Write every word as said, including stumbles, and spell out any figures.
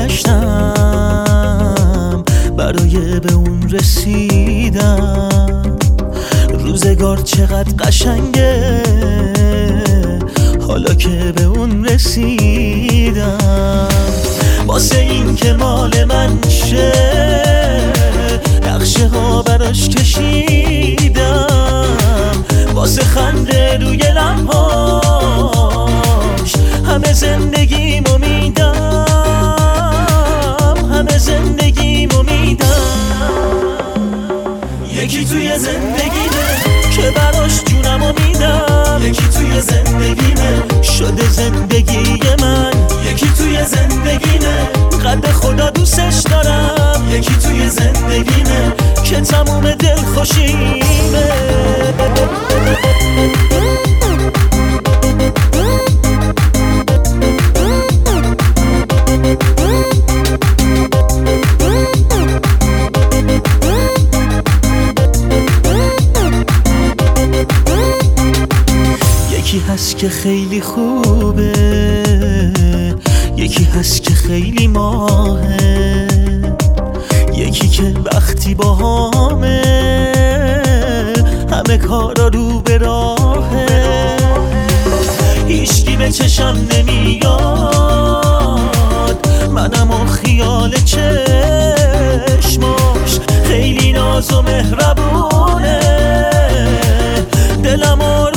گشتم برای به اون رسیدم. روزگار چقدر قشنگه حالا که به اون رسیدم. واسه این که مال من شه نقشه ها براش کشیدم. واسه خنده روی لبهاش همه زندگیمو میدم، همه زندگیمو میدم. یکی توی زندگیمه که براش جونمو میدم، یکی توی زندگیمه شده زندگی من، یکی توی زندگیمه قد خدا دوستش دارم، یکی توی زندگیمه که تموم دل خوشیمه. یکی هست که خیلی خوبه، یکی هست که خیلی ماهه، یکی که وقتی با همه همه کارا رو به راهه. هیچکی به چشم نمیاد منم و خیال چشماش، خیلی ناز و مهربونه دلم